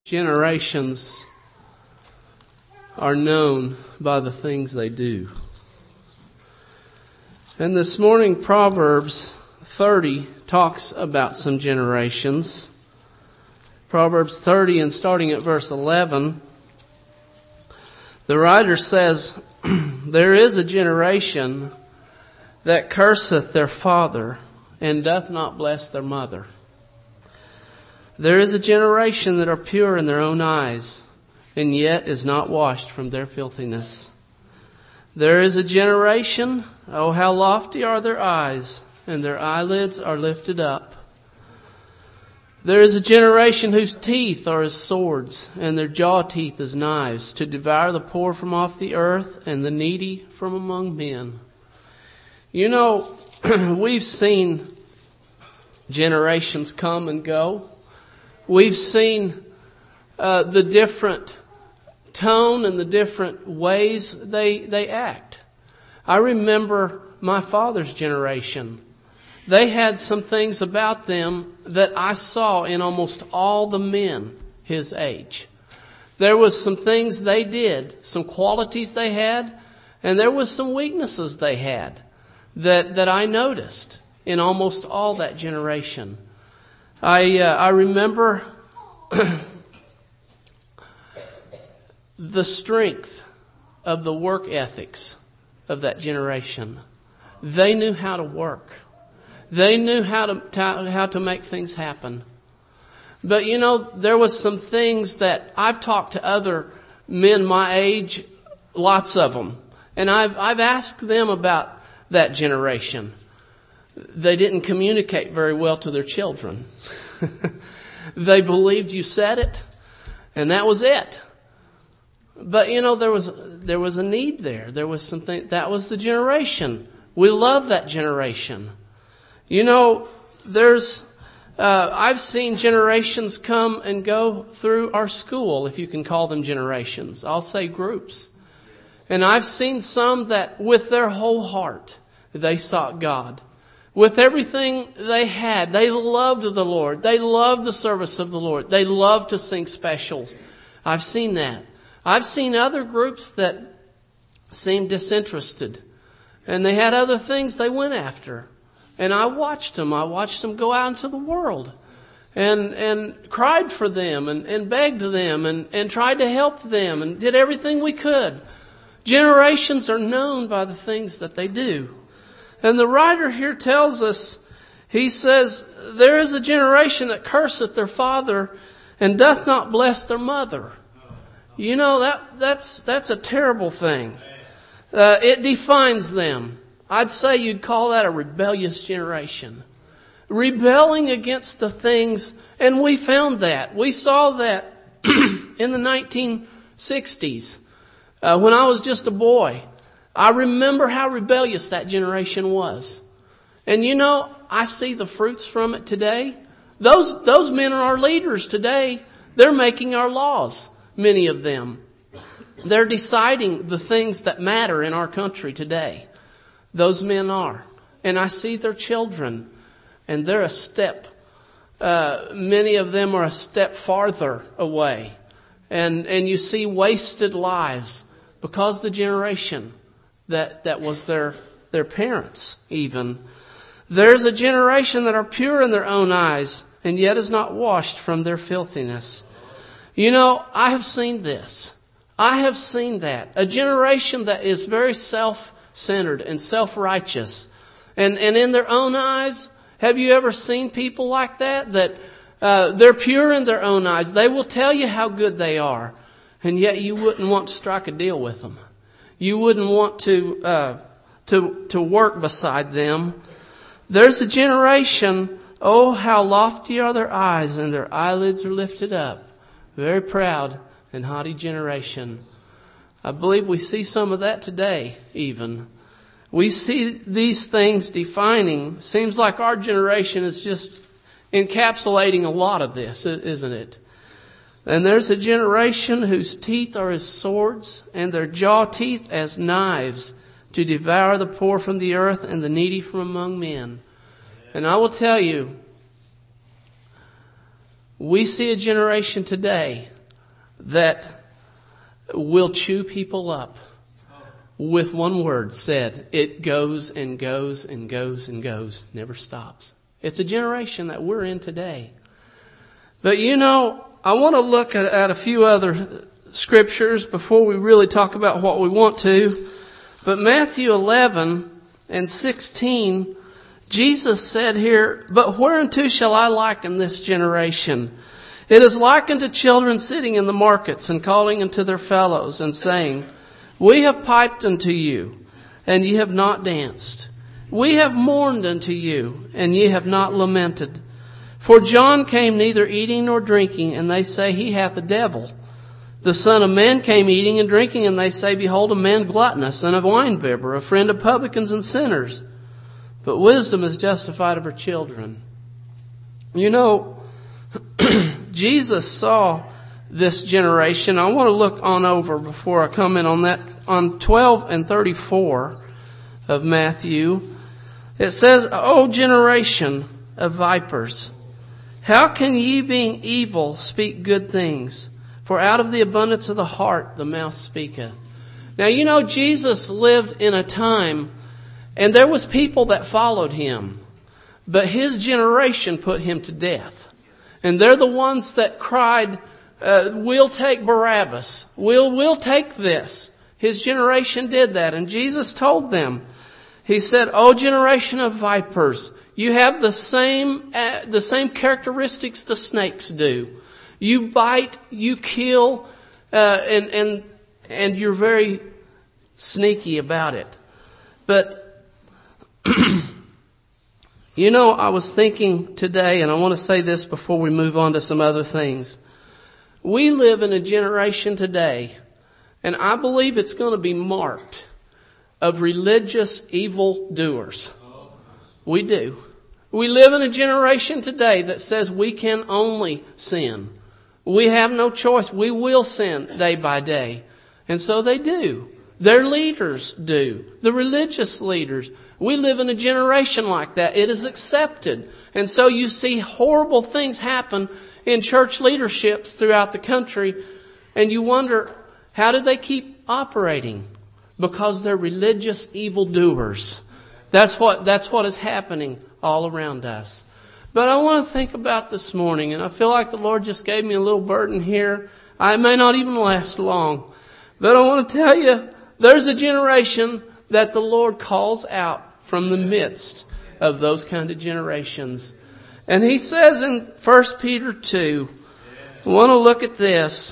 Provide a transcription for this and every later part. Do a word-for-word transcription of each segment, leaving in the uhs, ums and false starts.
Generations are known by the things they do. And this morning, Proverbs thirty talks about some generations. Proverbs thirty, and starting at verse eleven, the writer says, "There is a generation that curseth their father, and doth not bless their mother. There is a generation that are pure in their own eyes, and yet is not washed from their filthiness. There is a generation, oh how lofty are their eyes, and their eyelids are lifted up. There is a generation whose teeth are as swords, and their jaw teeth as knives, to devour the poor from off the earth, and the needy from among men." You know, we've seen generations come and go. We've seen uh, the different tone and the different ways they they act. I remember my father's generation. They had some things about them that I saw in almost all the men his age. There was some things they did, some qualities they had, and there was some weaknesses they had that, that I noticed in almost all that generation. I uh, I remember the strength of the work ethics of that generation. They knew how to work. They knew how to, to how to make things happen. But you know, there was some things that I've talked to other men my age, lots of them, and I've I've asked them about that generation. They didn't communicate very well to their children. They believed you said it, and that was it. But you know, there was there was a need there. There was something. That was the generation. We love that generation. You know, there's uh, I've seen generations come and go through our school, if you can call them generations. I'll say groups. And I've seen some that with their whole heart, they sought God. With everything they had, they loved the Lord. They loved the service of the Lord. They loved to sing specials. I've seen that. I've seen other groups that seemed disinterested. And they had other things they went after. And I watched them. I watched them go out into the world. And and cried for them and, and begged them and, and tried to help them and did everything we could. Generations are known by the things that they do. And the writer here tells us, he says, there is a generation that curseth their father and doth not bless their mother. You know, that that's that's a terrible thing. Uh, it defines them. I'd say you'd call that a rebellious generation. Rebelling against the things, and we found that. We saw that in the nineteen sixties uh, when I was just a boy. I remember how rebellious that generation was. And you know, I see the fruits from it today. Those, those men are our leaders today. They're making our laws, many of them. They're deciding the things that matter in our country today. Those men are. And I see their children, and they're a step, uh, many of them are a step farther away. And, and you see wasted lives because the generation That, that was their, their parents even. There's a generation that are pure in their own eyes and yet is not washed from their filthiness. You know, I have seen this. I have seen that. A generation that is very self-centered and self-righteous. And, and in their own eyes, have you ever seen people like that? That, uh, they're pure in their own eyes. They will tell you how good they are. And yet you wouldn't want to strike a deal with them. You wouldn't want to, uh, to, to work beside them. There's a generation, oh, how lofty are their eyes, and their eyelids are lifted up. Very proud and haughty generation. I believe we see some of that today, even. We see these things defining. Seems like our generation is just encapsulating a lot of this, isn't it? And there's a generation whose teeth are as swords and their jaw teeth as knives, to devour the poor from the earth and the needy from among men. And I will tell you, we see a generation today that will chew people up with one word said. It goes and goes and goes and goes, never stops. It's a generation that we're in today. But you know, I want to look at, at a few other scriptures before we really talk about what we want to. But Matthew eleven and sixteen, Jesus said here, "But whereunto shall I liken this generation? It is likened to children sitting in the markets and calling unto their fellows and saying, We have piped unto you, and ye have not danced. We have mourned unto you, and ye have not lamented. For John came neither eating nor drinking, and they say, He hath a devil. The Son of Man came eating and drinking, and they say, Behold, a man gluttonous and a winebibber, a friend of publicans and sinners. But wisdom is justified of her children." You know, Jesus saw this generation. I want to look on over before I comment on that. On twelve and thirty-four of Matthew, it says, "O generation of vipers, how can ye being evil speak good things? For out of the abundance of the heart the mouth speaketh." Now you know Jesus lived in a time, and there was people that followed him, but his generation put him to death. And they're the ones that cried, uh, "We'll take Barabbas. We'll, we'll take this." His generation did that. And Jesus told them, He said, "O generation of vipers, you have the same, uh, the same characteristics the snakes do. You bite, you kill, uh, and, and, and you're very sneaky about it." But, you know, I was thinking today, and I want to say this before we move on to some other things. We live in a generation today, and I believe it's going to be marked, of religious evildoers. We do. We live in a generation today that says we can only sin. We have no choice. We will sin day by day. And so they do. Their leaders do. The religious leaders. We live in a generation like that. It is accepted. And so you see horrible things happen in church leaderships throughout the country. And you wonder, how do they keep operating? Because they're religious evildoers. That's what, that's what is happening all around us. But I want to think about this morning, and I feel like the Lord just gave me a little burden here. I may not even last long. But I want to tell you, there's a generation that the Lord calls out from the midst of those kind of generations. And He says in First Peter two, I want to look at this.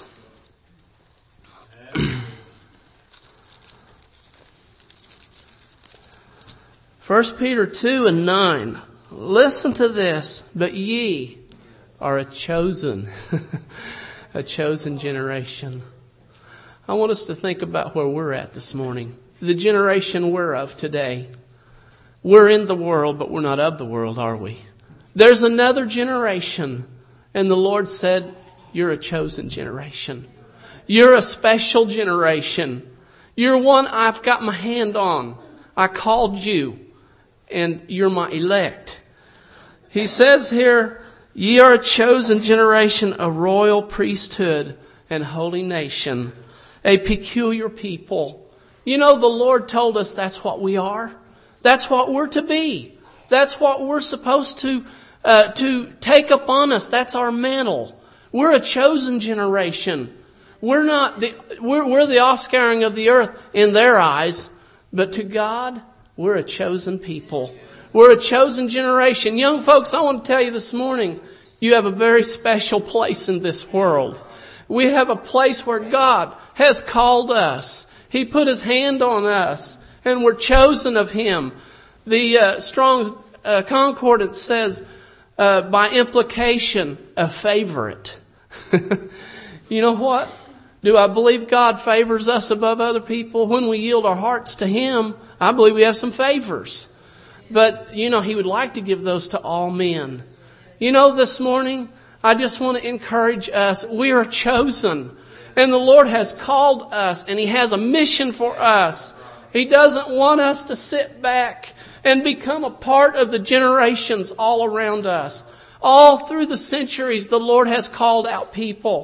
First Peter two and nine. Listen to this. "But ye are a chosen, a chosen generation." I want us to think about where we're at this morning. The generation we're of today. We're in the world, but we're not of the world, are we? There's another generation, and the Lord said, "You're a chosen generation. You're a special generation. You're one I've got my hand on. I called you, and you're my elect." He says here, "Ye are a chosen generation, a royal priesthood, and holy nation, a peculiar people." You know, the Lord told us that's what we are. That's what we're to be. That's what we're supposed to uh, to take upon us. That's our mantle. We're a chosen generation. We're not the we're, we're the offscouring of the earth in their eyes, but to God, we're a chosen people. We're a chosen generation. Young folks, I want to tell you this morning, you have a very special place in this world. We have a place where God has called us. He put His hand on us, and we're chosen of Him. The uh, Strong's uh, Concordance says, uh, by implication, a favorite. You know what? Do I believe God favors us above other people? When we yield our hearts to Him, I believe we have some favors. But, you know, He would like to give those to all men. You know, this morning, I just want to encourage us. We are chosen. And the Lord has called us, and He has a mission for us. He doesn't want us to sit back and become a part of the generations all around us. All through the centuries, the Lord has called out people.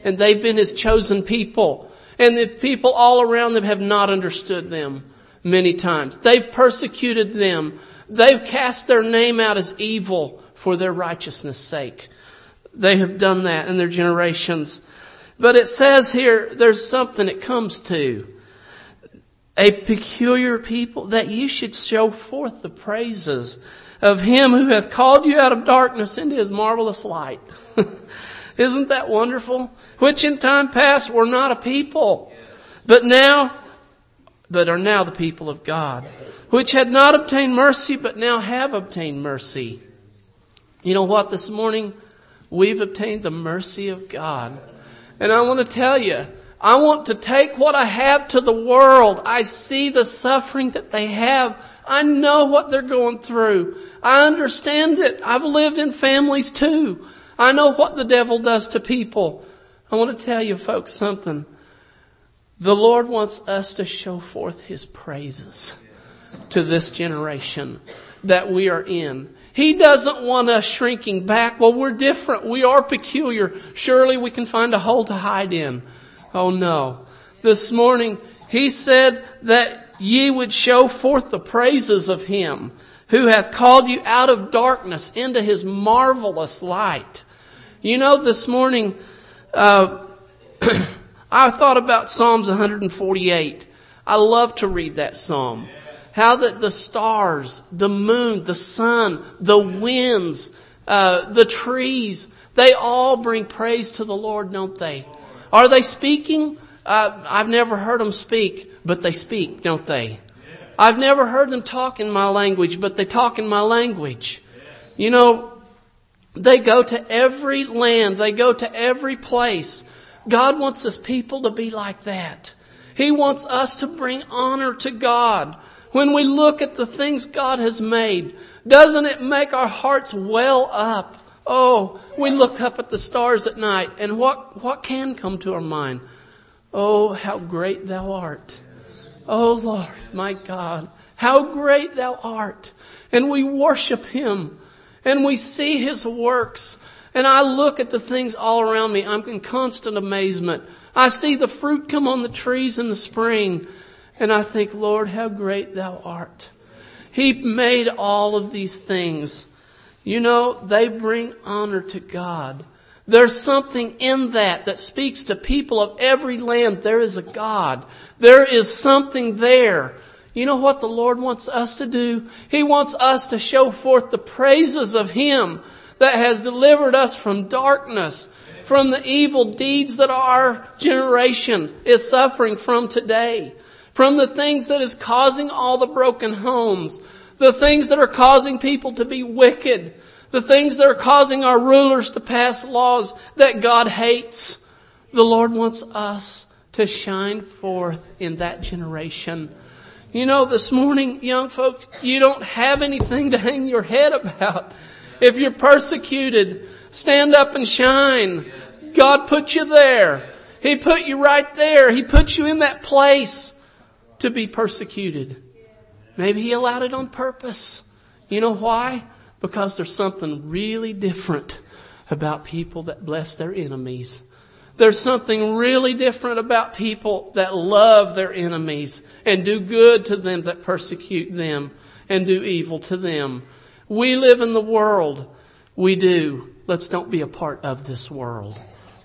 And they've been His chosen people. And the people all around them have not understood them many times. They've persecuted them. They've cast their name out as evil for their righteousness' sake. They have done that in their generations. But it says here, there's something it comes to. A peculiar people, that you should show forth the praises of Him who hath called you out of darkness into His marvelous light. Isn't that wonderful? Which in time past were not a people, but now, but are now the people of God. Which had not obtained mercy, but now have obtained mercy. You know what? This morning, we've obtained the mercy of God. And I want to tell you, I want to take what I have to the world. I see the suffering that they have. I know what they're going through. I understand it. I've lived in families too. I know what the devil does to people. I want to tell you folks something. The Lord wants us to show forth His praises to this generation that we are in. He doesn't want us shrinking back. Well, we're different. We are peculiar. Surely we can find a hole to hide in. Oh no. This morning, He said that ye would show forth the praises of Him who hath called you out of darkness into His marvelous light. You know, this morning, uh, I thought about Psalms one forty-eight. I love to read that psalm. How that the stars, the moon, the sun, the winds, uh, the trees, they all bring praise to the Lord, don't they? Are they speaking? Uh, I've never heard them speak, but they speak, don't they? I've never heard them talk in my language, but they talk in my language. You know, they go to every land. They go to every place. God wants His people to be like that. He wants us to bring honor to God. When we look at the things God has made, doesn't it make our hearts well up? Oh, we look up at the stars at night, and what, what can come to our mind? Oh, how great Thou art. Oh, Lord, my God, how great Thou art. And we worship Him, and we see His works. And I look at the things all around me. I'm in constant amazement. I see the fruit come on the trees in the spring, and I think, Lord, how great Thou art. He made all of these things. You know, they bring honor to God. There's something in that that speaks to people of every land. There is a God. There is something there. You know what the Lord wants us to do? He wants us to show forth the praises of Him that has delivered us from darkness, from the evil deeds that our generation is suffering from today, from the things that is causing all the broken homes, the things that are causing people to be wicked, the things that are causing our rulers to pass laws that God hates. The Lord wants us to shine forth in that generation. You know, this morning, young folks, you don't have anything to hang your head about. If you're persecuted, stand up and shine. God put you there. He put you right there. He put you in that place to be persecuted. Maybe He allowed it on purpose. You know why? Because there's something really different about people that bless their enemies. There's something really different about people that love their enemies and do good to them that persecute them and do evil to them. We live in the world. We do. Let's don't be a part of this world.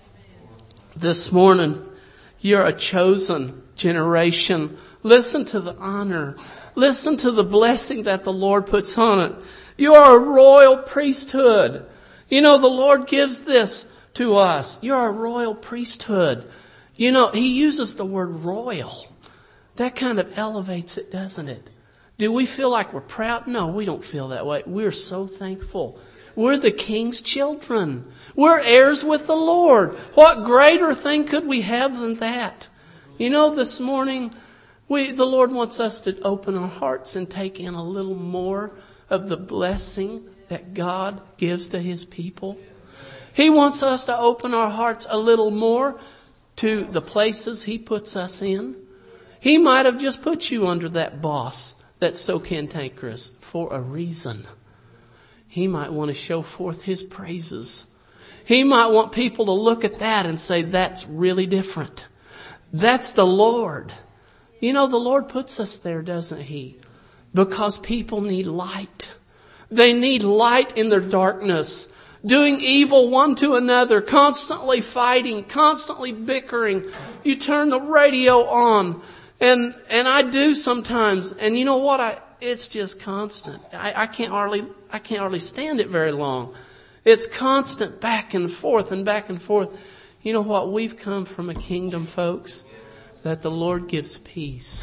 This morning, you're a chosen generation. Listen to the honor. Listen to the blessing that the Lord puts on it. You are a royal priesthood. You know, the Lord gives this to us. You're a royal priesthood. You know, He uses the word royal. That kind of elevates it, doesn't it? Do we feel like we're proud? No, we don't feel that way. We're so thankful. We're the King's children. We're heirs with the Lord. What greater thing could we have than that? You know, this morning, we, the Lord wants us to open our hearts and take in a little more of the blessing that God gives to His people. He wants us to open our hearts a little more to the places He puts us in. He might have just put you under that boss that's so cantankerous for a reason. He might want to show forth His praises. He might want people to look at that and say, that's really different. That's the Lord. You know, the Lord puts us there, doesn't He? Because people need light. They need light in their darkness. Doing evil one to another, constantly fighting, constantly bickering. You turn the radio on, and and I do sometimes, and you know what? I it's just constant. I, I can't hardly I can't hardly stand it very long. It's constant back and forth and back and forth. You know what? We've come from a kingdom, folks, that the Lord gives peace.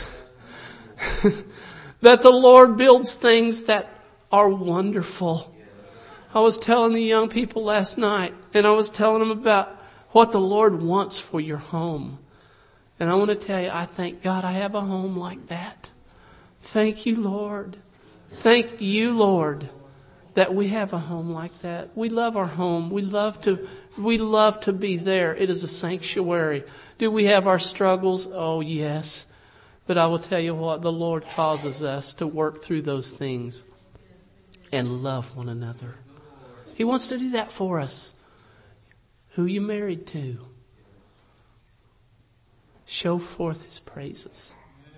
That the Lord builds things that are wonderful. I was telling the young people last night, and I was telling them about what the Lord wants for your home. And I want to tell you, I thank God I have a home like that. Thank you, Lord. Thank you, Lord, that we have a home like that. We love our home. We love to, we love to be there. It is a sanctuary. Do we have our struggles? Oh, yes. But I will tell you what, the Lord causes us to work through those things and love one another. He wants to do that for us. Who you married to? Show forth His praises.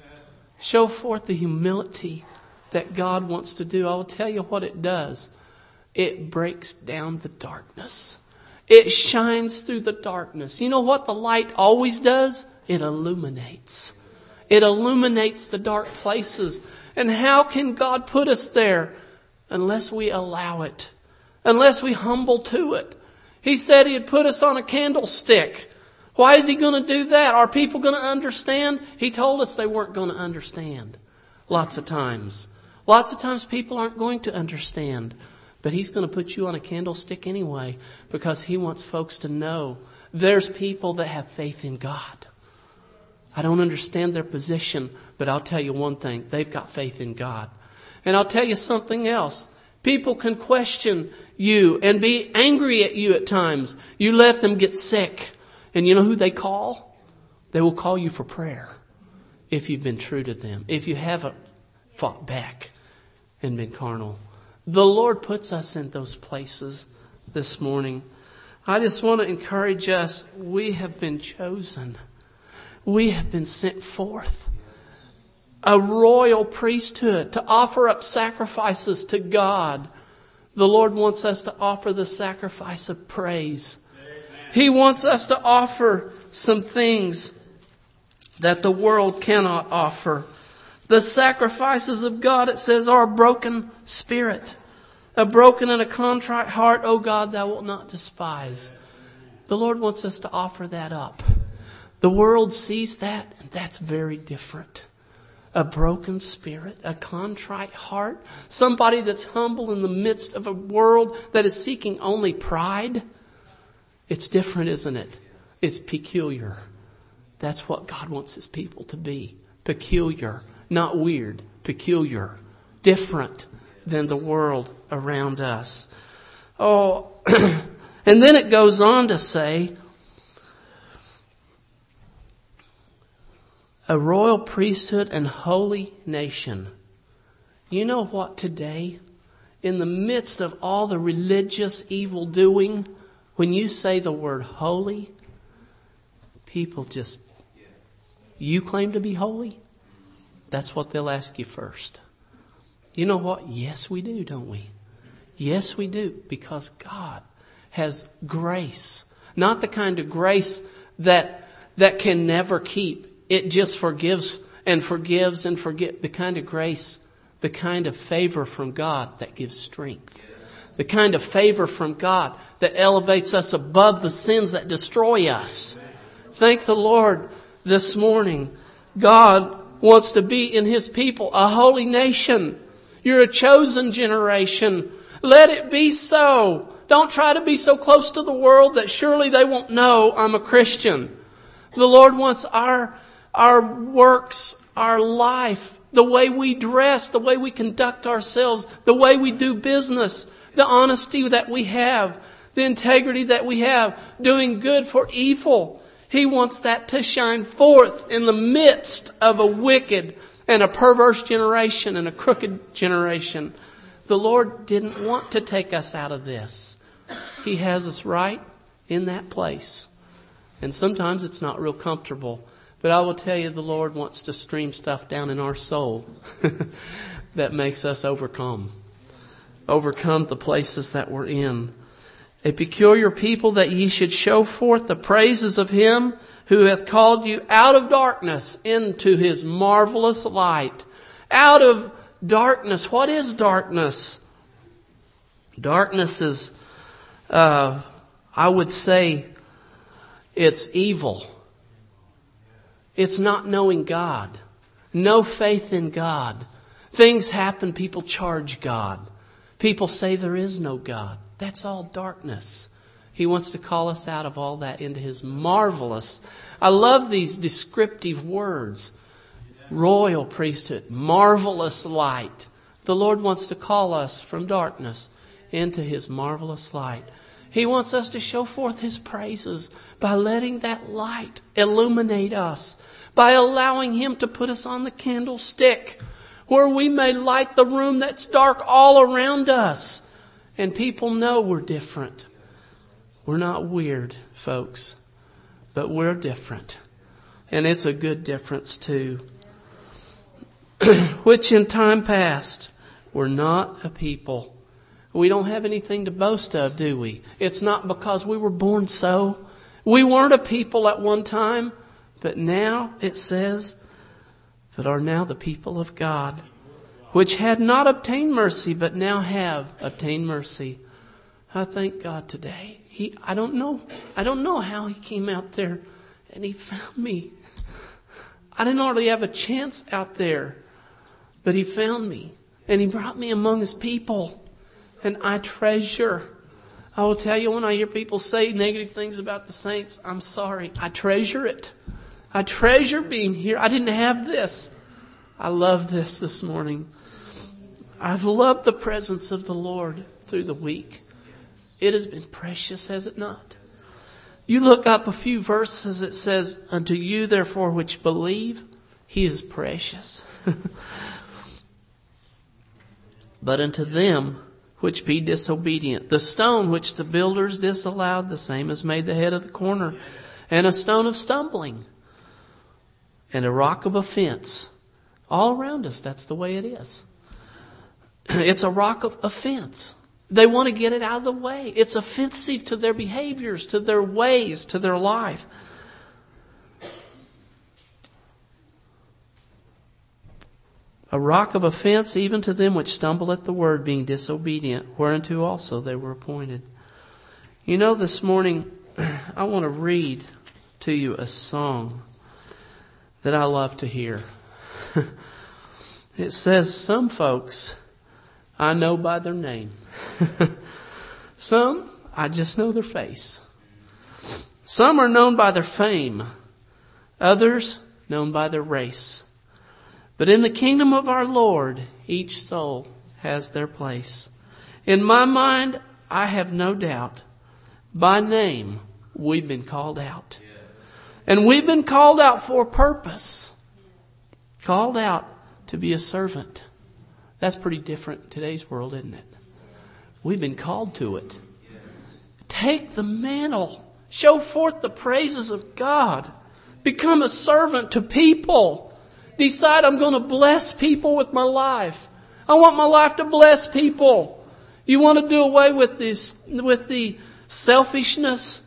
Show forth the humility that God wants to do. I will tell you what it does. It breaks down the darkness. It shines through the darkness. You know what the light always does? It illuminates. It illuminates the dark places. And how can God put us there unless we allow it? Unless we humble to it. He said He'd put us on a candlestick. Why is He going to do that? Are people going to understand? He told us they weren't going to understand. Lots of times. Lots of times people aren't going to understand. But He's going to put you on a candlestick anyway, because He wants folks to know there's people that have faith in God. I don't understand their position, but I'll tell you one thing. They've got faith in God. And I'll tell you something else. People can question you and be angry at you at times. You let them get sick. And you know who they call? They will call you for prayer if you've been true to them. If you haven't fought back and been carnal. The Lord puts us in those places this morning. I just want to encourage us. We have been chosen. We have been sent forth. A royal priesthood to offer up sacrifices to God. The Lord wants us to offer the sacrifice of praise. He wants us to offer some things that the world cannot offer. The sacrifices of God, it says, are a broken spirit. A broken and a contrite heart, O God, Thou wilt not despise. The Lord wants us to offer that up. The world sees that, and that's very different. A broken spirit, a contrite heart, somebody that's humble in the midst of a world that is seeking only pride. It's different, isn't it? It's peculiar. That's what God wants His people to be. Peculiar, not weird, peculiar, different than the world around us. Oh, and then it goes on to say, a royal priesthood and holy nation. You know what today, in the midst of all the religious evil doing, when you say the word holy, people just, you claim to be holy? That's what they'll ask you first. You know what? Yes, we do, don't we? Yes, we do. Because God has grace. Not the kind of grace that that can never keep. It just forgives and forgives and forget. The kind of grace, the kind of favor from God that gives strength. The kind of favor from God that elevates us above the sins that destroy us. Thank the Lord this morning. God wants to be in His people a holy nation. You're a chosen generation. Let it be so. Don't try to be so close to the world that surely they won't know I'm a Christian. The Lord wants our, our works, our life, the way we dress, the way we conduct ourselves, the way we do business, the honesty that we have, the integrity that we have, doing good for evil. He wants that to shine forth in the midst of a wicked and a perverse generation and a crooked generation. The Lord didn't want to take us out of this. He has us right in that place. And sometimes it's not real comfortable. But I will tell you, the Lord wants to stream stuff down in our soul that makes us overcome. Overcome the places that we're in. A peculiar people, that ye should show forth the praises of Him who hath called you out of darkness into His marvelous light. Out of darkness. What is darkness? Darkness is, uh, I would say, it's evil. It's not knowing God. No faith in God. Things happen, people charge God. People say there is no God. That's all darkness. He wants to call us out of all that into His marvelous. I love these descriptive words. Royal priesthood, marvelous light. The Lord wants to call us from darkness into His marvelous light. He wants us to show forth His praises by letting that light illuminate us. By allowing Him to put us on the candlestick where we may light the room that's dark all around us. And people know we're different. We're not weird, folks, but we're different. And it's a good difference too. Which in time past were not a people. We don't have anything to boast of, do we? It's not because we were born so. We weren't a people at one time. But now it says, that are now the people of God, which had not obtained mercy, but now have obtained mercy. I thank God today. He, I don't know, I don't know how He came out there and He found me. I didn't hardly have a chance out there, but He found me and He brought me among His people, and I treasure. I will tell you, when I hear people say negative things about the saints, I'm sorry. I treasure it. I treasure being here. I didn't have this. I love this this morning. I've loved the presence of the Lord through the week. It has been precious, has it not? You look up a few verses, it says, unto you therefore which believe, He is precious. But unto them which be disobedient, the stone which the builders disallowed, the same is made the head of the corner, and a stone of stumbling, and a rock of offense. All around us, that's the way it is. It's a rock of offense. They want to get it out of the way. It's offensive to their behaviors, to their ways, to their life. A rock of offense even to them which stumble at the word, being disobedient, whereunto also they were appointed. You know, this morning I want to read to you a song that I love to hear. It says, some folks I know by their name. Some I just know their face. Some are known by their fame. Others known by their race. But in the kingdom of our Lord, each soul has their place. In my mind, I have no doubt, by name, we've been called out. And we've been called out for a purpose. Called out to be a servant. That's pretty different in today's world, isn't it? We've been called to it. Take the mantle. Show forth the praises of God. Become a servant to people. Decide I'm going to bless people with my life. I want my life to bless people. You want to do away with this, with the selfishness?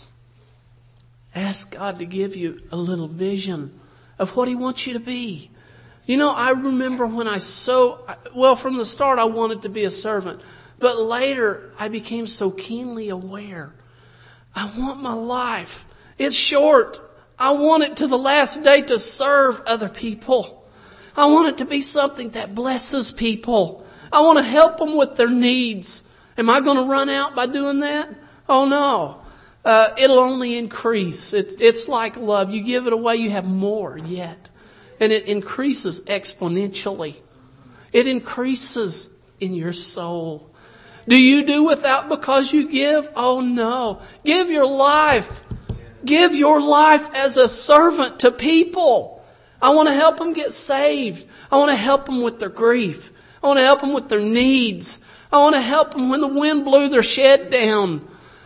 Ask God to give you a little vision of what He wants you to be. You know, I remember when I so, well, from the start I wanted to be a servant. But later I became so keenly aware. I want my life. It's short. I want it to the last day to serve other people. I want it to be something that blesses people. I want to help them with their needs. Am I going to run out by doing that? Oh no. Uh, it'll only increase. It's, it's like love. You give it away, you have more yet. And it increases exponentially. It increases in your soul. Do you do without because you give? Oh no. Give your life. Give your life as a servant to people. I want to help them get saved. I want to help them with their grief. I want to help them with their needs. I want to help them when the wind blew their shed down.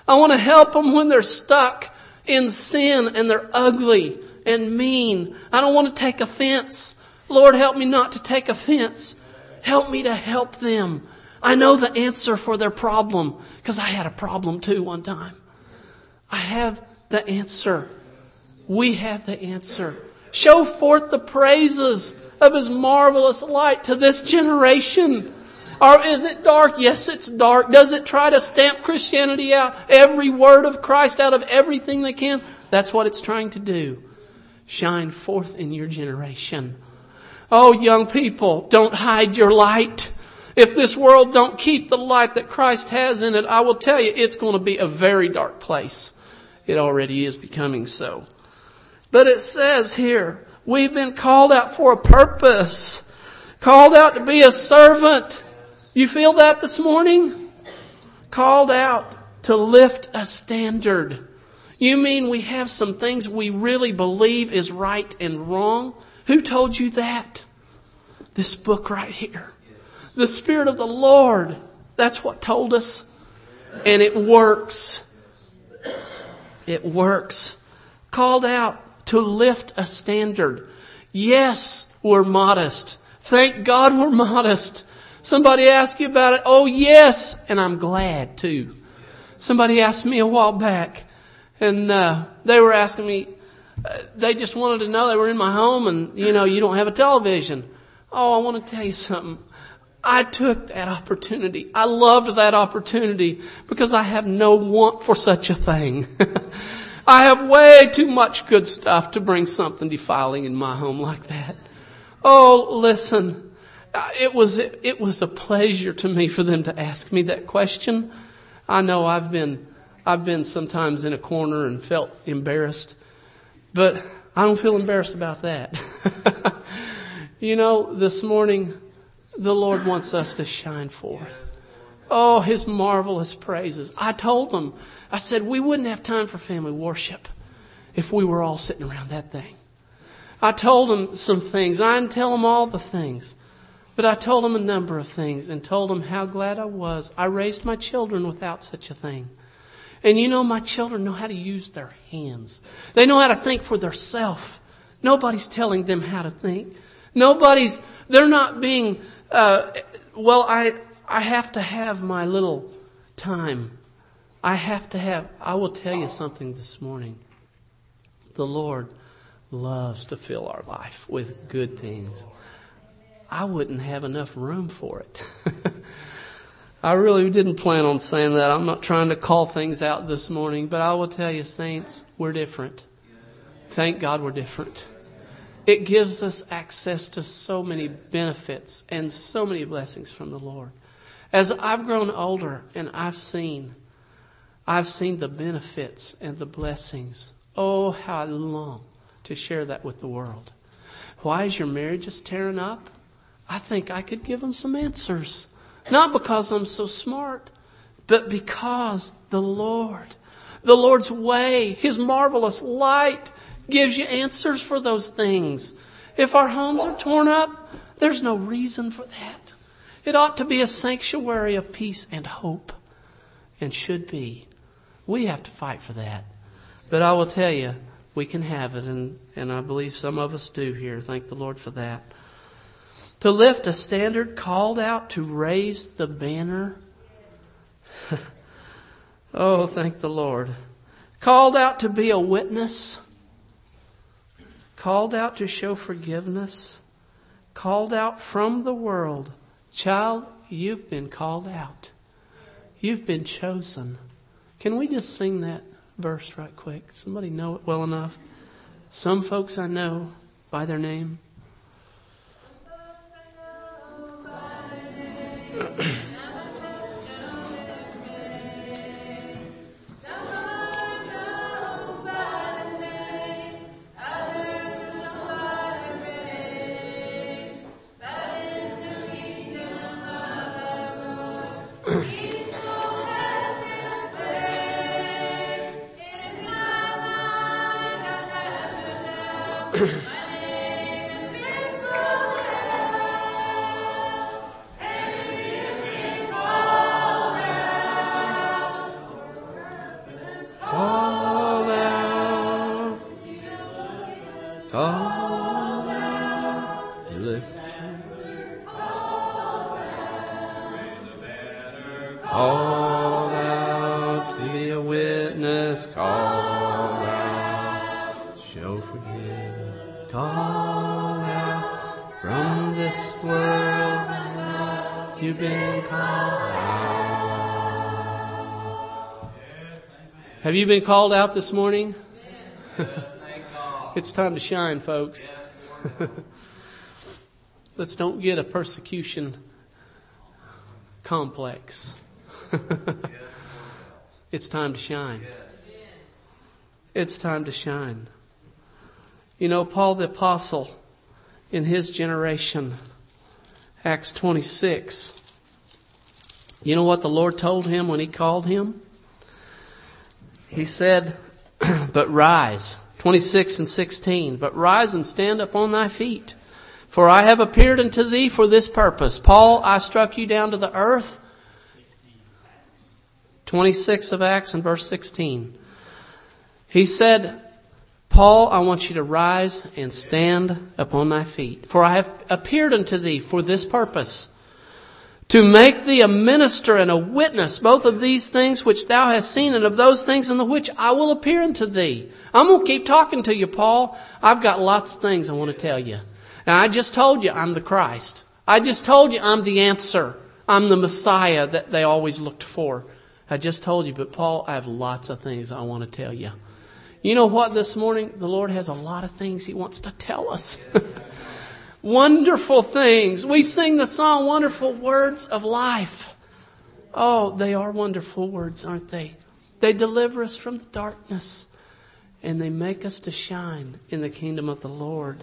I want to help them when they're stuck in sin and they're ugly and mean. I don't want to take offense. Lord, help me not to take offense. Help me to help them. I know the answer for their problem because I had a problem too one time. I have the answer. We have the answer. Show forth the praises of His marvelous light to this generation. Or is it dark? Yes, it's dark. Does it try to stamp Christianity out? Every word of Christ out of everything they can? That's what it's trying to do. Shine forth in your generation. Oh, young people, don't hide your light. If this world don't keep the light that Christ has in it, I will tell you, it's going to be a very dark place. It already is becoming so. But it says here, we've been called out for a purpose. Called out to be a servant. You feel that this morning? Called out to lift a standard. You mean we have some things we really believe is right and wrong? Who told you that? This book right here. The Spirit of the Lord. That's what told us. And it works. It works. Called out to lift a standard. Yes, we're modest. Thank God we're modest. Somebody asked you about it. Oh, yes. And I'm glad too. Somebody asked me a while back. And uh, they were asking me, uh, they just wanted to know they were in my home and, you know, you don't have a television. Oh, I want to tell you something. I took that opportunity. I loved that opportunity because I have no want for such a thing. I have way too much good stuff to bring something defiling in my home like that. Oh, listen, it was, it was a pleasure to me for them to ask me that question. I know I've been, I've been sometimes in a corner and felt embarrassed, but I don't feel embarrassed about that. You know, this morning, the Lord wants us to shine forth. Oh, His marvelous praises. I told them, I said, we wouldn't have time for family worship if we were all sitting around that thing. I told them some things. I didn't tell them all the things, but I told them a number of things and told them how glad I was. I raised my children without such a thing. And you know, my children know how to use their hands. They know how to think for themselves. Nobody's telling them how to think. Nobody's, they're not being, uh, well, I, I have to have my little time. I have to have, I will tell you something this morning. The Lord loves to fill our life with good things. I wouldn't have enough room for it. I really didn't plan on saying that. I'm not trying to call things out this morning, but I will tell you, saints, we're different. Thank God we're different. It gives us access to so many benefits and so many blessings from the Lord. As I've grown older and I've seen, I've seen the benefits and the blessings. Oh, how I long to share that with the world. Why is your marriage just tearing up? I think I could give them some answers. Not because I'm so smart, but because the Lord, the Lord's way, His marvelous light gives you answers for those things. If our homes are torn up, there's no reason for that. It ought to be a sanctuary of peace and hope, and should be. We have to fight for that. But I will tell you, we can have it, and, and I believe some of us do here. Thank the Lord for that. To lift a standard, called out to raise the banner. Oh, thank the Lord. Called out to be a witness. Called out to show forgiveness. Called out from the world. Child, you've been called out. You've been chosen. Can we just sing that verse right quick? Somebody know it well enough? Some folks I know by their name. Call out. Lift. Call out to be a witness. Call out. Show forgiveness. Call out from this world. You've been called out. Have you been called out this morning? It's time to shine, folks. Let's don't get a persecution complex. It's time to shine. It's time to shine. You know, Paul the Apostle, in his generation, Acts twenty-six, you know what the Lord told him when He called him? He said, but rise, twenty-six and sixteen, but rise and stand up on thy feet. For I have appeared unto thee for this purpose. Paul, I struck you down to the earth. twenty-six of Acts and verse sixteen. He said, Paul, I want you to rise and stand upon thy feet. For I have appeared unto thee for this purpose, to make thee a minister and a witness, both of these things which thou hast seen, and of those things in the which I will appear unto thee. I'm going to keep talking to you, Paul. I've got lots of things I want to tell you. Now, I just told you I'm the Christ. I just told you I'm the answer. I'm the Messiah that they always looked for. I just told you, but Paul, I have lots of things I want to tell you. You know what, this morning, the Lord has a lot of things He wants to tell us. Wonderful things. We sing the song, Wonderful Words of Life. Oh, they are wonderful words, aren't they? They deliver us from the darkness, and they make us to shine in the kingdom of the Lord.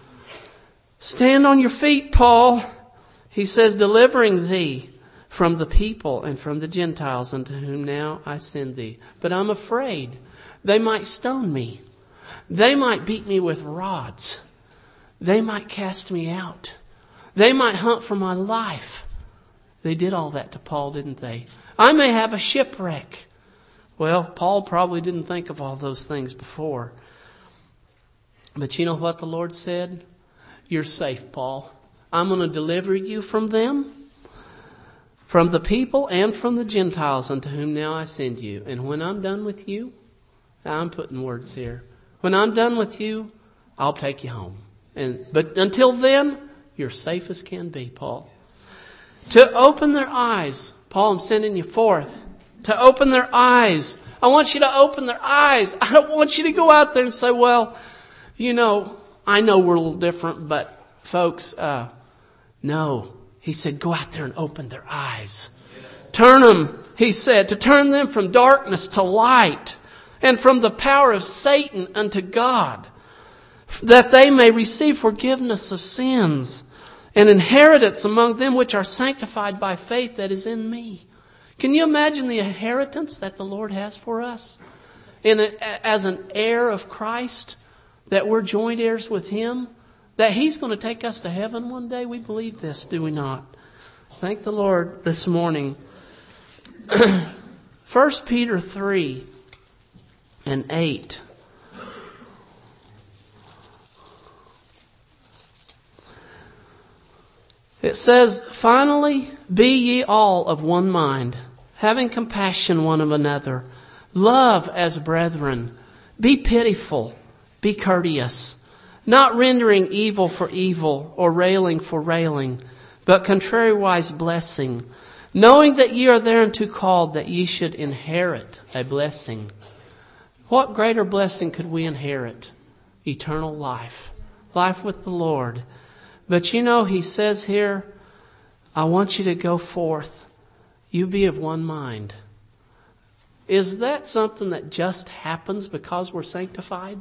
Stand on your feet, Paul. He says, delivering thee from the people and from the Gentiles unto whom now I send thee. But I'm afraid they might stone me. They might beat me with rods. They might cast me out. They might hunt for my life. They did all that to Paul, didn't they? I may have a shipwreck. Well, Paul probably didn't think of all those things before. But you know what the Lord said? You're safe, Paul. I'm going to deliver you from them, from the people and from the Gentiles unto whom now I send you. And when I'm done with you, I'm putting words here. When I'm done with you, I'll take you home. And but until then, you're safe as can be, Paul. To open their eyes. Paul, I'm sending you forth. To open their eyes. I want you to open their eyes. I don't want you to go out there and say, well, you know, I know we're a little different, but folks, uh, no. He said, go out there and open their eyes. Yes. Turn them, he said, to turn them from darkness to light, and from the power of Satan unto God, that they may receive forgiveness of sins and inheritance among them which are sanctified by faith that is in me. Can you imagine the inheritance that the Lord has for us? In a, as an heir of Christ, that we're joint heirs with Him, that He's going to take us to heaven one day. We believe this, do we not? Thank the Lord this morning. First Peter three and eight. It says, finally, be ye all of one mind, having compassion one of another. Love as brethren. Be pitiful. Be courteous. Not rendering evil for evil or railing for railing, but contrariwise blessing, knowing that ye are thereunto called, that ye should inherit a blessing. What greater blessing could we inherit? Eternal life. Life with the Lord. But you know, he says here, I want you to go forth. You be of one mind. Is that something that just happens because we're sanctified?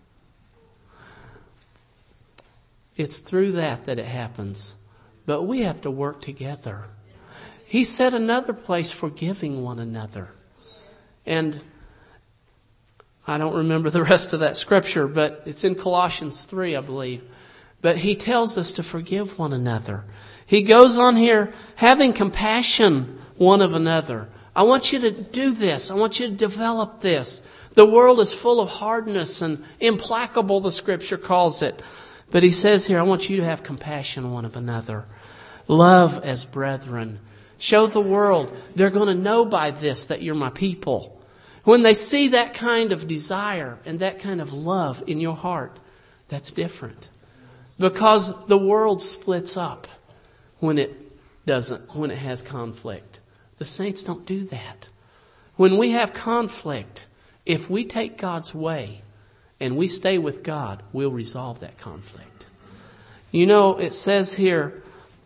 It's through that that it happens. But we have to work together. He said another place, forgiving one another. And I don't remember the rest of that scripture, but it's in Colossians three, I believe. But he tells us to forgive one another. He goes on here, having compassion one of another. I want you to do this. I want you to develop this. The world is full of hardness and implacable, the Scripture calls it. But he says here, I want you to have compassion one of another. Love as brethren. Show the world. They're going to know by this that you're my people. When they see that kind of desire and that kind of love in your heart, that's different. Because the world splits up when it doesn't, when it has conflict. The saints don't do that. When we have conflict, if we take God's way and we stay with God, we'll resolve that conflict. You know, it says here,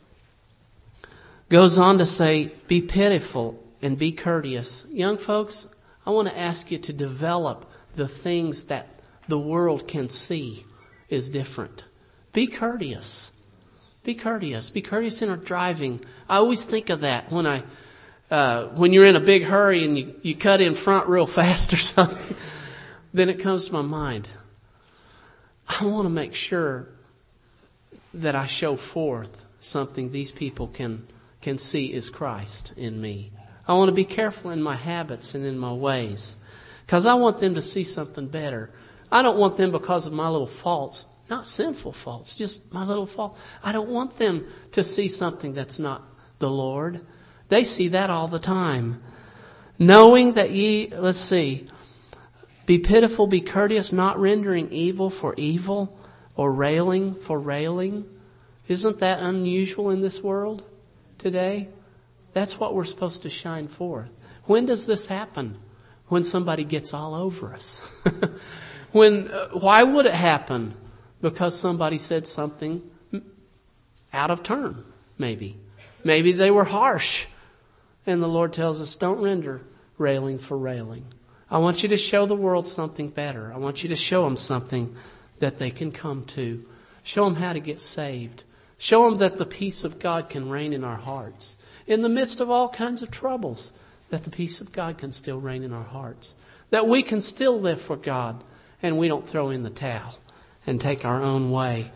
goes on to say, be pitiful and be courteous. Young folks, I want to ask you to develop the things that the world can see is different. Be courteous. Be courteous. Be courteous in our driving. I always think of that when I, uh, when you're in a big hurry and you, you cut in front real fast or something. Then it comes to my mind. I want to make sure that I show forth something these people can can see is Christ in me. I want to be careful in my habits and in my ways, because I want them to see something better. I don't want them, because of my little faults, not sinful faults, just my little fault. I don't want them to see something that's not the Lord. They see that all the time. Knowing that ye, let's see, be pitiful, be courteous, not rendering evil for evil or railing for railing. Isn't that unusual in this world today? That's what we're supposed to shine forth. When does this happen? When somebody gets all over us. When, uh, why would it happen? Because somebody said something out of turn, maybe. Maybe they were harsh. And the Lord tells us, don't render railing for railing. I want you to show the world something better. I want you to show them something that they can come to. Show them how to get saved. Show them that the peace of God can reign in our hearts. In the midst of all kinds of troubles, that the peace of God can still reign in our hearts. That we can still live for God and we don't throw in the towel and take our own way.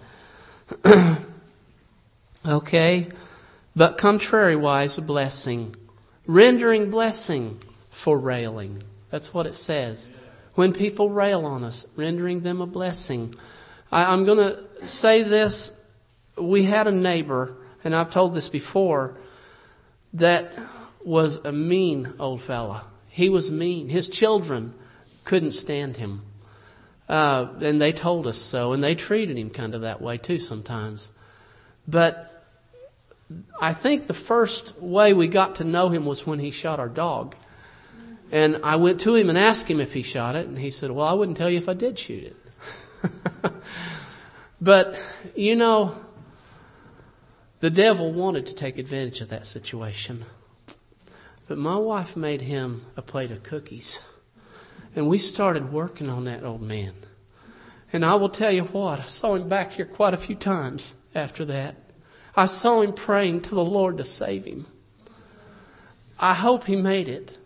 Okay? But contrariwise, a blessing. Rendering blessing for railing. That's what it says. When people rail on us, rendering them a blessing. I, I'm going to say this. We had a neighbor, and I've told this before, that was a mean old fella. He was mean. His children couldn't stand him. Uh, and they told us so, and they treated him kind of that way too sometimes. But I think the first way we got to know him was when he shot our dog. And I went to him and asked him if he shot it, and he said, well, I wouldn't tell you if I did shoot it. But, you know, the devil wanted to take advantage of that situation. But my wife made him a plate of cookies. And we started working on that old man. And I will tell you what, I saw him back here quite a few times after that. I saw him praying to the Lord to save him. I hope he made it.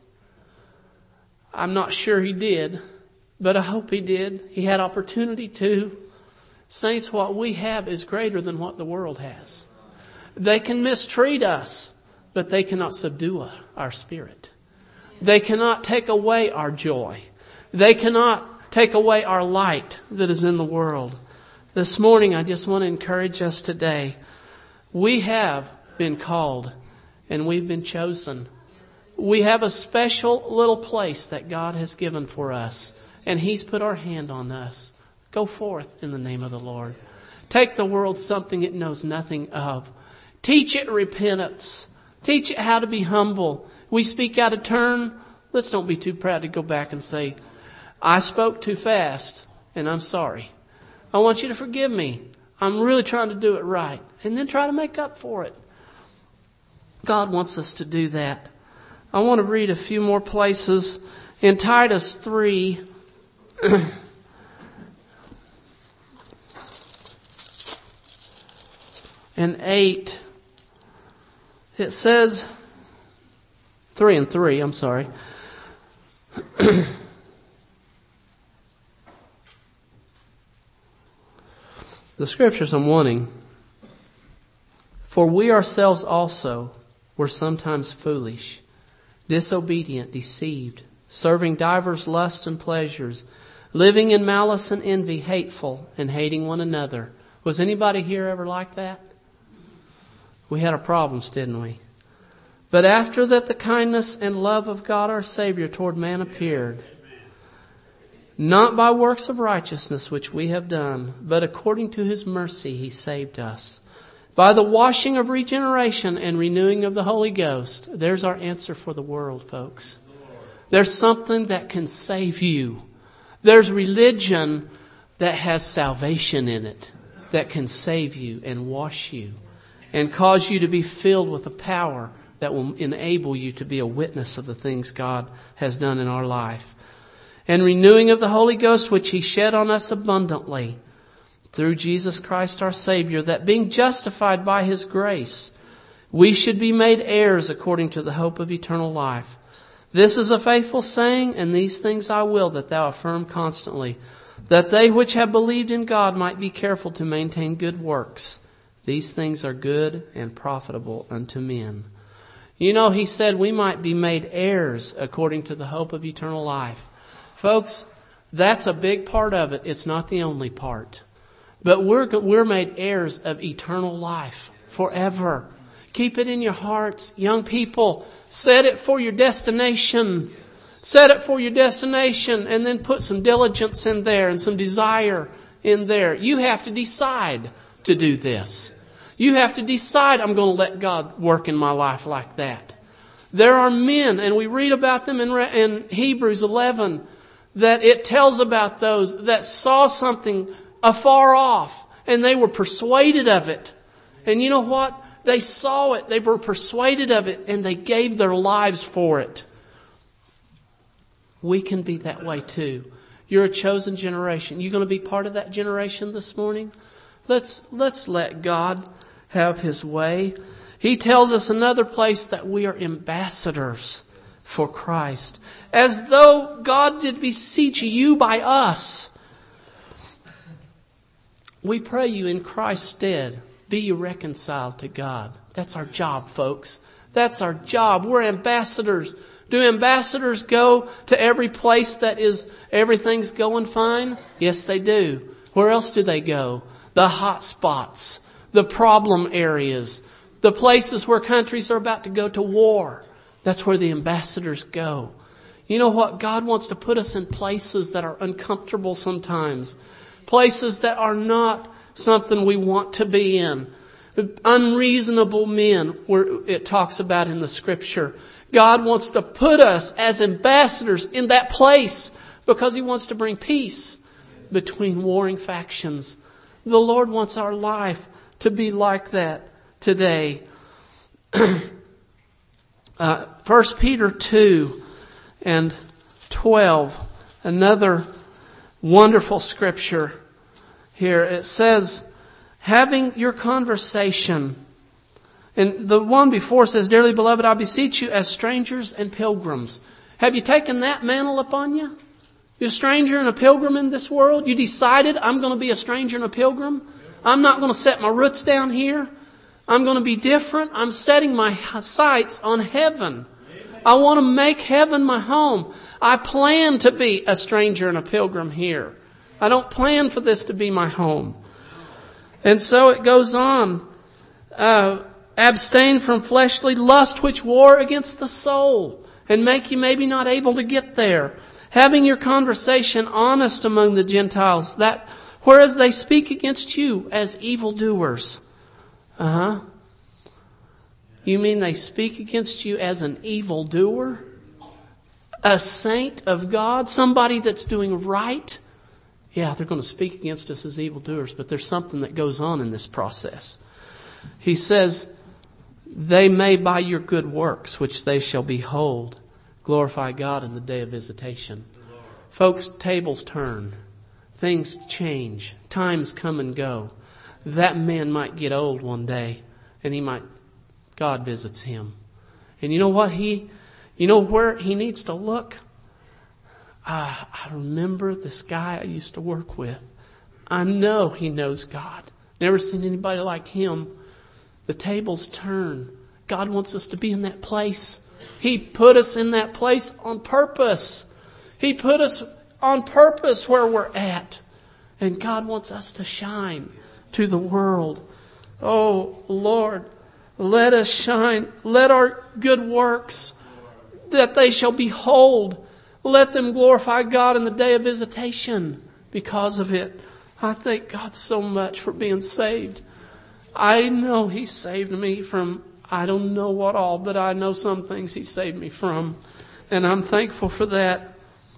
I'm not sure he did, but I hope he did. He had opportunity to. Saints, what we have is greater than what the world has. They can mistreat us, but they cannot subdue our spirit. They cannot take away our joy. They cannot take away our light that is in the world. This morning, I just want to encourage us today. We have been called and we've been chosen. We have a special little place that God has given for us, and He's put our hand on us. Go forth in the name of the Lord. Take the world something it knows nothing of. Teach it repentance. Teach it how to be humble. We speak out of turn. Let's don't be too proud to go back and say, I spoke too fast and I'm sorry. I want you to forgive me. I'm really trying to do it right. And then try to make up for it. God wants us to do that. I want to read a few more places. In Titus three, and eight, it says, three and three, I'm sorry. The scriptures I'm wanting. For we ourselves also were sometimes foolish, disobedient, deceived, serving divers lusts and pleasures, living in malice and envy, hateful, and hating one another. Was anybody here ever like that? We had our problems, didn't we? But after that the kindness and love of God our Savior toward man appeared, not by works of righteousness which we have done, but according to His mercy He saved us, by the washing of regeneration and renewing of the Holy Ghost. There's our answer for the world, folks. There's something that can save you. There's religion that has salvation in it, that can save you and wash you and cause you to be filled with the power that will enable you to be a witness of the things God has done in our life. And renewing of the Holy Ghost, which He shed on us abundantly through Jesus Christ our Savior, that being justified by His grace, we should be made heirs according to the hope of eternal life. This is a faithful saying, and these things I will that thou affirm constantly, that they which have believed in God might be careful to maintain good works. These things are good and profitable unto men. You know, He said we might be made heirs according to the hope of eternal life. Folks, that's a big part of it. It's not the only part. But we're, we're made heirs of eternal life forever. Keep it in your hearts. Young people, set it for your destination. Set it for your destination and then put some diligence in there and some desire in there. You have to decide to do this. You have to decide, I'm going to let God work in my life like that. There are men, and we read about them in, in Hebrews eleven, that it tells about those that saw something afar off and they were persuaded of it. And you know what? They saw it, they were persuaded of it, and they gave their lives for it. We can be that way too. You're a chosen generation. You going to be part of that generation this morning? Let's, let's let God have His way. He tells us another place that we are ambassadors for Christ, as though God did beseech you by us. We pray you in Christ's stead, be you reconciled to God. That's our job, folks. That's our job. We're ambassadors. Do ambassadors go to every place that is everything's going fine? Yes, they do. Where else do they go? The hot spots, the problem areas, the places where countries are about to go to war. That's where the ambassadors go. You know what? God wants to put us in places that are uncomfortable sometimes. Places that are not something we want to be in. Unreasonable men, where it talks about in the Scripture. God wants to put us as ambassadors in that place because He wants to bring peace between warring factions. The Lord wants our life to be like that today. uh, First Peter two and twelve, another wonderful scripture here. It says, having your conversation, and the one before says, dearly beloved, I beseech you as strangers and pilgrims. Have you taken that mantle upon you? You're a stranger and a pilgrim in this world. You decided, I'm going to be a stranger and a pilgrim. I'm not going to set my roots down here. I'm going to be different. I'm setting my sights on heaven. I want to make heaven my home. I plan to be a stranger and a pilgrim here. I don't plan for this to be my home. And so it goes on. Uh, abstain from fleshly lust which war against the soul and make you maybe not able to get there. Having your conversation honest among the Gentiles, that whereas they speak against you as evildoers. Uh-huh. You mean they speak against you as an evildoer? A saint of God? Somebody that's doing right? Yeah, they're going to speak against us as evildoers, but there's something that goes on in this process. He says, they may by your good works, which they shall behold, glorify God in the day of visitation. Folks, tables turn. Things change. Times come and go. That man might get old one day, and he might, God visits him. And you know what? He, you know where he needs to look? Uh, I remember this guy I used to work with. I know he knows God. Never seen anybody like him. The tables turn. God wants us to be in that place He put us in that place on purpose. He put us on purpose where we're at. And God wants us to shine to the world. Oh, Lord, let us shine. Let our good works, that they shall behold, let them glorify God in the day of visitation because of it. I thank God so much for being saved. I know He saved me from, I don't know what all, but I know some things He saved me from. And I'm thankful for that.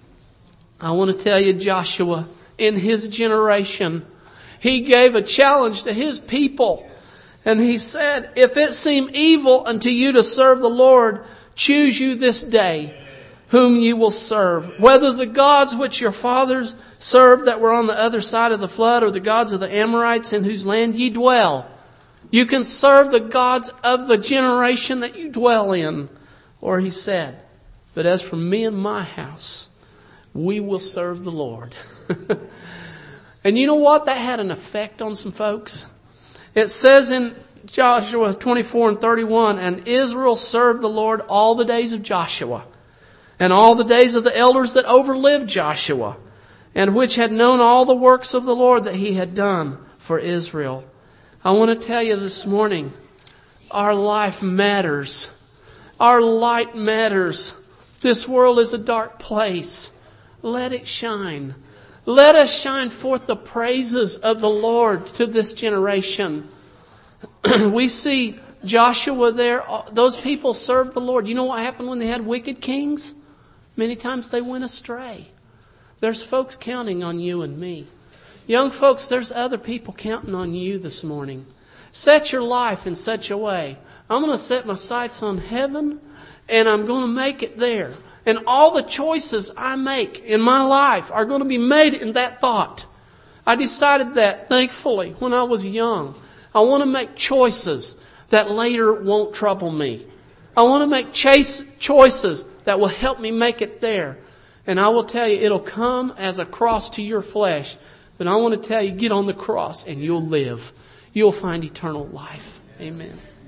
I want to tell you, Joshua, in his generation, he gave a challenge to his people. And he said, if it seem evil unto you to serve the Lord, choose you this day whom ye will serve, whether the gods which your fathers served that were on the other side of the flood, or the gods of the Amorites in whose land ye dwell. You can serve the gods of the generation that you dwell in. Or he said, but as for me and my house, we will serve the Lord. And you know what? That had an effect on some folks. It says in Joshua twenty-four and thirty-one, and Israel served the Lord all the days of Joshua, and all the days of the elders that overlived Joshua, and which had known all the works of the Lord that He had done for Israel. I want to tell you this morning, our life matters. Our light matters. This world is a dark place. Let it shine. Let us shine forth the praises of the Lord to this generation. We see Joshua there. Those people served the Lord. You know what happened when they had wicked kings? Many times they went astray. There's folks counting on you and me. Young folks, there's other people counting on you this morning. Set your life in such a way. I'm going to set my sights on heaven, and I'm going to make it there. And all the choices I make in my life are going to be made in that thought. I decided that, thankfully, when I was young. I want to make choices that later won't trouble me. I want to make chase choices that will help me make it there. And I will tell you, it'll come as a cross to your flesh. But I want to tell you, get on the cross and you'll live. You'll find eternal life. Amen.